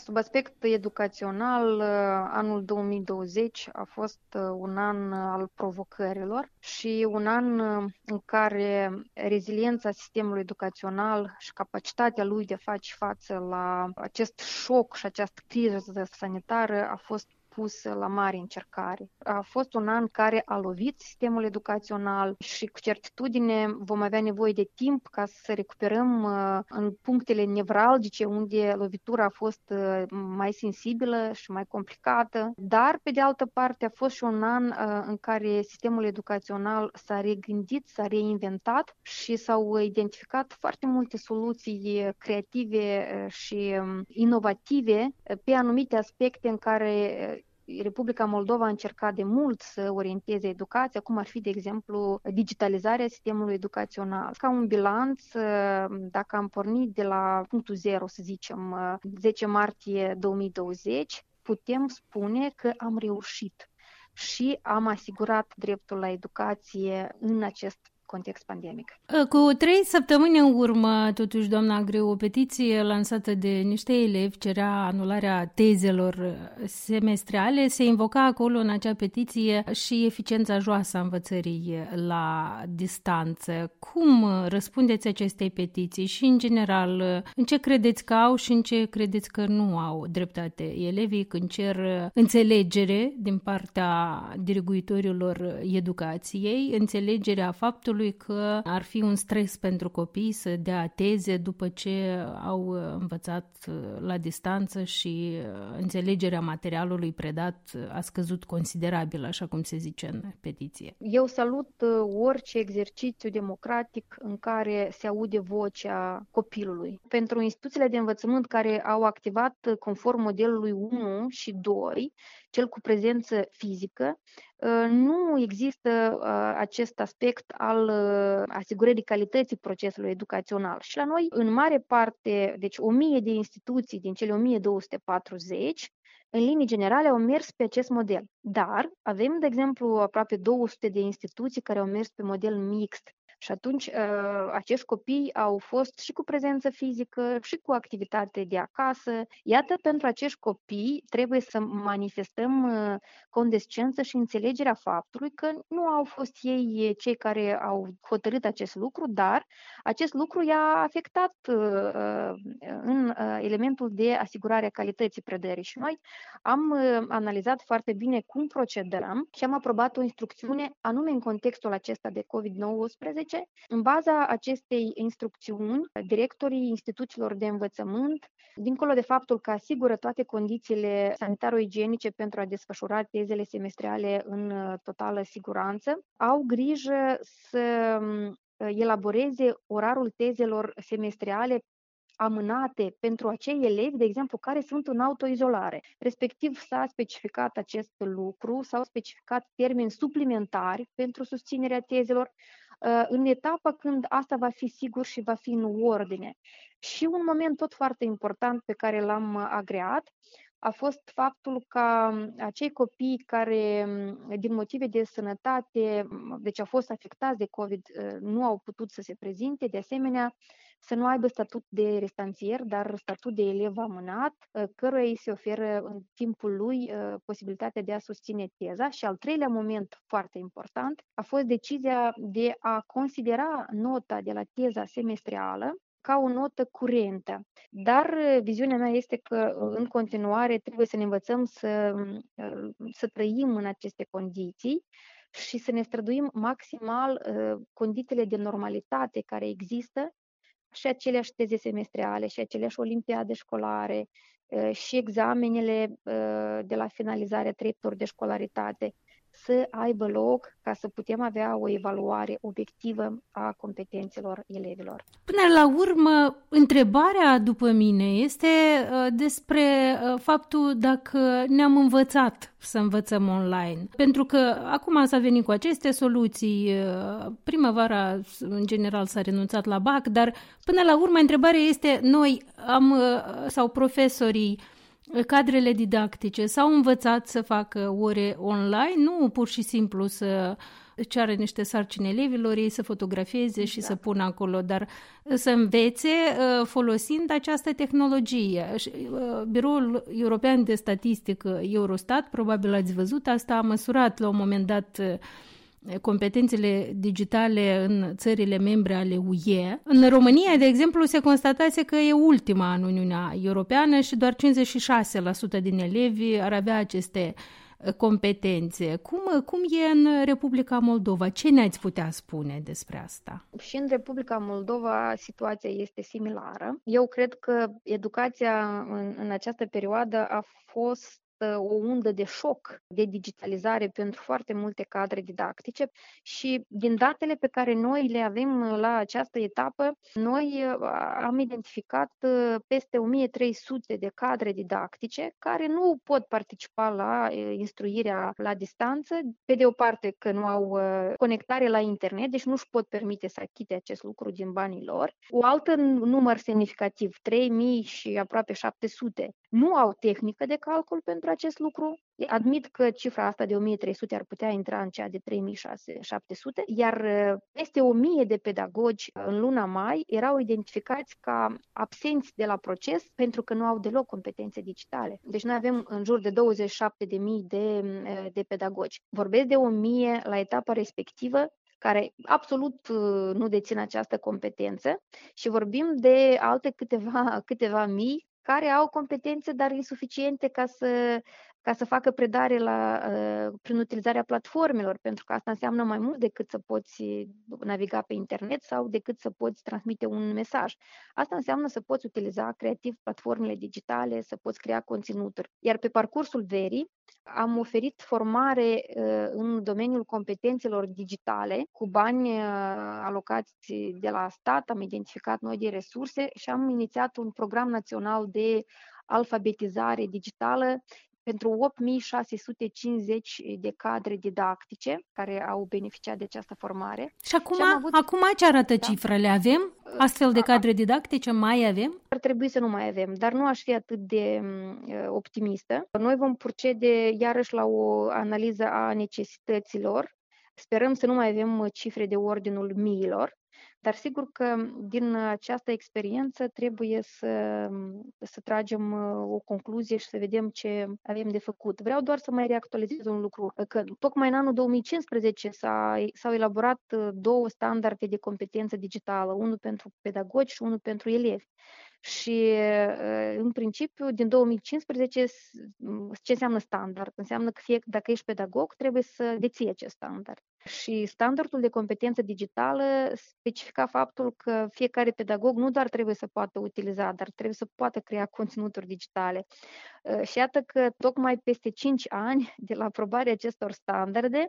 Sub aspect educațional, anul 2020 a fost un an al provocărilor și un an în care reziliența sistemului educațional și capacitatea lui de a face față la acest șoc și această criză sanitară a fost pusă la mare încercare. A fost un an care a lovit sistemul educațional și cu certitudine vom avea nevoie de timp ca să recuperăm în punctele nevralgice unde lovitura a fost mai sensibilă și mai complicată, dar pe de altă parte a fost și un an în care sistemul educațional s-a regândit, s-a reinventat și s-au identificat foarte multe soluții creative și inovative pe anumite aspecte în care Republica Moldova a încercat de mult să orienteze educația, cum ar fi, de exemplu, digitalizarea sistemului educațional. Ca un bilanț, dacă am pornit de la punctul 0, să zicem, 10 martie 2020, putem spune că am reușit și am asigurat dreptul la educație în acest context pandemic. Cu 3 săptămâni în urmă, totuși, doamna Greu, o petiție lansată de niște elevi cerea anularea tezelor semestriale. Se invoca acolo în acea petiție și eficiența joasă a învățării la distanță. Cum răspundeți acestei petiții și, în general, în ce credeți că au și în ce credeți că nu au dreptate elevii când cer înțelegere din partea diriguitorilor educației, înțelegerea faptului că ar fi un stres pentru copii să dea teze după ce au învățat la distanță și înțelegerea materialului predat a scăzut considerabil, așa cum se zice în petiție. Eu salut orice exercițiu democratic în care se aude vocea copilului. Pentru instituțiile de învățământ care au activat conform modelului 1 și 2, cel cu prezență fizică, nu există acest aspect al asigurării calității procesului educațional. Și la noi, în mare parte, deci 1000 de instituții din cele 1240, în linii generale au mers pe acest model. Dar avem, de exemplu, aproape 200 de instituții care au mers pe model mixt. Și atunci acești copii au fost și cu prezență fizică și cu activitate de acasă. Iată, pentru acești copii trebuie să manifestăm condescență și înțelegerea faptului că nu au fost ei cei care au hotărât acest lucru, dar acest lucru i-a afectat în elementul de asigurare a calității predării. Și noi am analizat foarte bine cum procedăm și am aprobat o instrucțiune anume în contextul acesta de COVID-19. În baza acestei instrucțiuni, directorii instituțiilor de învățământ, dincolo de faptul că asigură toate condițiile sanitaro-igienice pentru a desfășura tezele semestriale în totală siguranță, au grijă să elaboreze orarul tezelor semestriale amânate pentru acei elevi, de exemplu, care sunt în autoizolare. Respectiv s-a specificat acest lucru, s-au specificat termeni suplimentari pentru susținerea tezelor în etapa când asta va fi sigur și va fi în ordine. Și un moment tot foarte important pe care l-am agreat a fost faptul că acei copii care, din motive de sănătate, deci au fost afectați de COVID, nu au putut să se prezinte, de asemenea, să nu aibă statut de restanțier, dar statut de elev amânat, căruia îi se oferă în timpul lui posibilitatea de a susține teza. Și al treilea moment foarte important a fost decizia de a considera nota de la teza semestrială ca o notă curentă. Dar viziunea mea este că în continuare trebuie să ne învățăm să trăim în aceste condiții și să ne străduim maximal condițiile de normalitate care există și aceleași teze semestriale, și aceleași olimpiade școlare, și examenele de la finalizarea 3 ori de școlaritate să aibă loc ca să putem avea o evaluare obiectivă a competențelor elevilor. Până la urmă, întrebarea după mine este despre faptul dacă ne-am învățat să învățăm online. Pentru că acum s-a venit cu aceste soluții, primăvara în general s-a renunțat la BAC, dar până la urmă întrebarea este noi sau profesorii, cadrele didactice s-au învățat să facă ore online, nu pur și simplu să ceară niște sarcini elevilor, ei să fotografieze și să pună acolo, dar să învețe folosind această tehnologie. Biroul European de Statistică Eurostat, probabil ați văzut asta, a măsurat la un moment dat competențele digitale în țările membre ale UE. În România, de exemplu, se constatase că e ultima în Uniunea Europeană și doar 56% din elevi ar avea aceste competențe. Cum e în Republica Moldova? Ce ne-ați putea spune despre asta? Și în Republica Moldova situația este similară. Eu cred că educația în această perioadă a fost o undă de șoc de digitalizare pentru foarte multe cadre didactice și din datele pe care noi le avem la această etapă, noi am identificat peste 1300 de cadre didactice care nu pot participa la instruirea la distanță, pe de o parte că nu au conectare la internet, deci nu își pot permite să achite acest lucru din banii lor. O altă număr semnificativ, 3000 și aproape 700, nu au tehnică de calcul pentru acest lucru. Admit că cifra asta de 1300 ar putea intra în cea de 3700, iar peste 1000 de pedagogi în luna mai erau identificați ca absenți de la proces pentru că nu au deloc competențe digitale. Deci noi avem în jur de 27.000 de pedagogi. Vorbesc de 1000 la etapa respectivă care absolut nu dețin această competență și vorbim de alte câteva mii care au competențe, dar insuficiente ca să facă predare prin utilizarea platformelor, pentru că asta înseamnă mai mult decât să poți naviga pe internet sau decât să poți transmite un mesaj. Asta înseamnă să poți utiliza creativ platformele digitale, să poți crea conținuturi. Iar pe parcursul verii am oferit formare în domeniul competențelor digitale cu bani alocați de la stat, am identificat noi de resurse și am inițiat un program național de alfabetizare digitală pentru 8650 de cadre didactice care au beneficiat de această formare. Și acum ce arată cifrele? Avem astfel de cadre didactice? Mai avem? Ar trebui să nu mai avem, dar nu aș fi atât de optimistă. Noi vom procede iarăși la o analiză a necesităților. Sperăm să nu mai avem cifre de ordinul miilor, dar sigur că din această experiență trebuie să tragem o concluzie și să vedem ce avem de făcut. Vreau doar să mai reactualizez un lucru, că tocmai în anul 2015 s-au elaborat 2 standarde de competență digitală, unul pentru pedagogi și unul pentru elevi. Și, în principiu, din 2015, ce înseamnă standard? Înseamnă că dacă ești pedagog, trebuie să deții acest standard. Și standardul de competență digitală specifica faptul că fiecare pedagog nu doar trebuie să poată utiliza, dar trebuie să poată crea conținuturi digitale. Și iată că tocmai peste 5 ani de la aprobarea acestor standarde,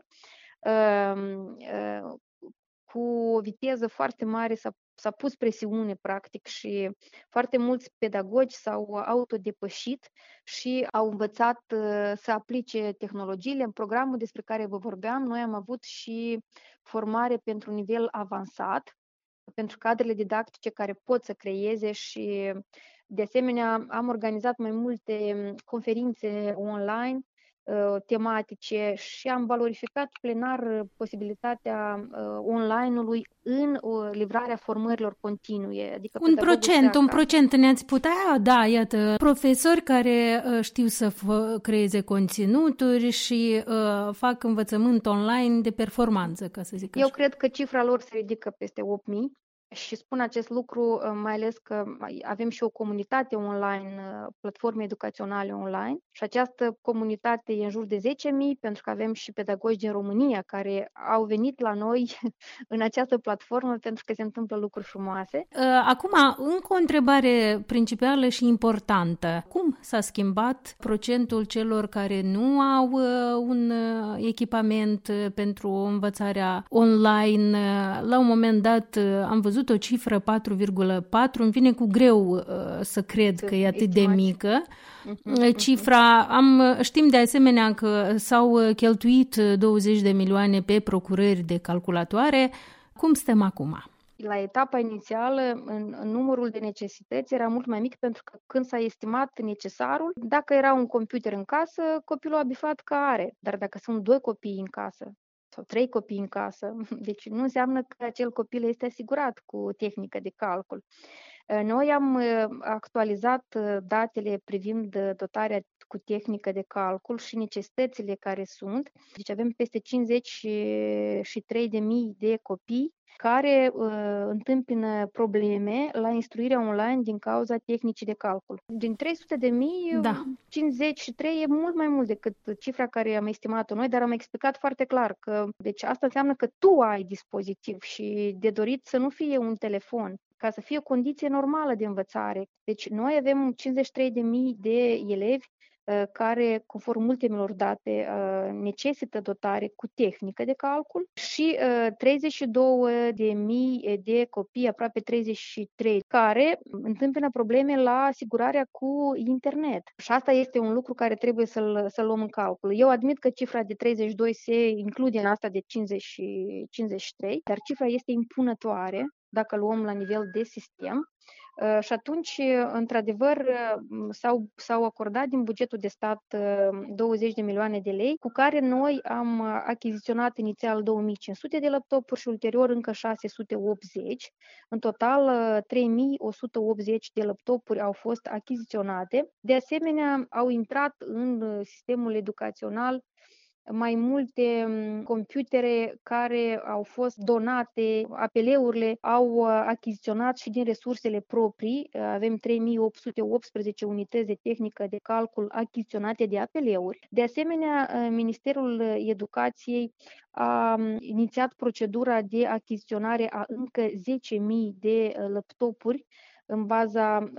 cu o viteză foarte mare s-a pus presiune, practic, și foarte mulți pedagogi s-au autodepășit și au învățat să aplice tehnologiile. În programul despre care vă vorbeam, noi am avut și formare pentru nivel avansat, pentru cadrele didactice care pot să creeze și, de asemenea, am organizat mai multe conferințe online tematice și am valorificat plenar posibilitatea online-ului în livrarea formărilor continue. Adică un procent ne-ați putea da, iată, profesori care știu să creeze conținuturi și fac învățământ online de performanță, ca să zic așa. Eu cred că cifra lor se ridică peste 8.000. Și spun acest lucru mai ales că avem și o comunitate online, platforme educaționale online și această comunitate e în jur de 10.000 pentru că avem și pedagogi din România care au venit la noi în această platformă pentru că se întâmplă lucruri frumoase. Acum, încă o întrebare principală și importantă. Cum s-a schimbat procentul celor care nu au un echipament pentru învățarea online? La un moment dat am văzut o cifră 4,4, îmi vine cu greu să cred că e atât de mică. Cifra, știm de asemenea că s-au cheltuit 20 de milioane pe procurări de calculatoare. Cum stăm acum? La etapa inițială, în numărul de necesități era mult mai mic pentru că când s-a estimat necesarul, dacă era un computer în casă, copilul a bifat că are. Dar dacă sunt 2 copii în casă sau 3 copii în casă, deci nu înseamnă că acel copil este asigurat cu tehnică de calcul. Noi am actualizat datele privind dotarea cu tehnică de calcul și necesitățile care sunt. Deci avem peste 53.000 de copii care întâmpină probleme la instruirea online din cauza tehnicii de calcul. Din 300.000, 53 e mult mai mult decât cifra care am estimat-o noi, dar am explicat foarte clar că deci asta înseamnă că tu ai dispozitiv și de dorit să nu fie un telefon, ca să fie o condiție normală de învățare. Deci noi avem 53.000 de elevi care, conform ultimelor date, necesită dotare cu tehnică de calcul și 32.000 de copii, aproape 33, care întâmpină probleme la asigurarea cu internet. Și asta este un lucru care trebuie să-l luăm în calcul. Eu admit că cifra de 32 se include în asta de 53, dar cifra este impunătoare dacă luăm la nivel de sistem. Și atunci, într-adevăr, s-au acordat din bugetul de stat 20 de milioane de lei, cu care noi am achiziționat inițial 2500 de laptopuri și ulterior încă 680. În total, 3180 de laptopuri au fost achiziționate. De asemenea, au intrat în sistemul educațional mai multe computere care au fost donate, APL-urile au achiziționat și din resursele proprii. Avem 3818 unități de tehnică de calcul achiziționate de APL-uri. De asemenea, Ministerul Educației a inițiat procedura de achiziționare a încă 10.000 de laptopuri în baza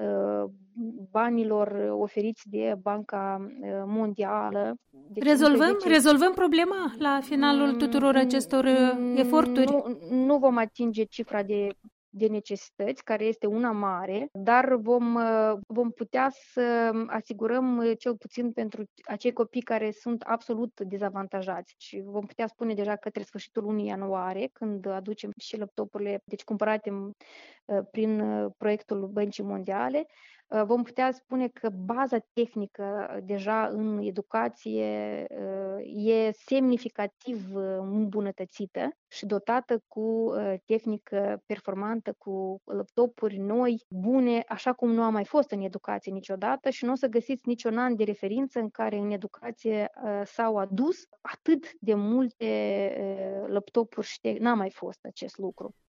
banilor oferiți de Banca Mondială. Deci rezolvăm problema la finalul tuturor acestor eforturi? Nu vom atinge cifra de necesități, care este una mare, dar vom putea să asigurăm cel puțin pentru acei copii care sunt absolut dezavantajați. Și vom putea spune deja către sfârșitul lunii ianuarie, când aducem și laptopurile, deci cumpărate prin proiectul Băncii Mondiale, vom putea spune că baza tehnică deja în educație e semnificativ îmbunătățită și dotată cu tehnică performantă, cu laptopuri noi, bune, așa cum nu a mai fost în educație niciodată și nu o să găsiți niciun an de referință în care în educație s-au adus atât de multe laptopuri și n-a mai fost acest lucru.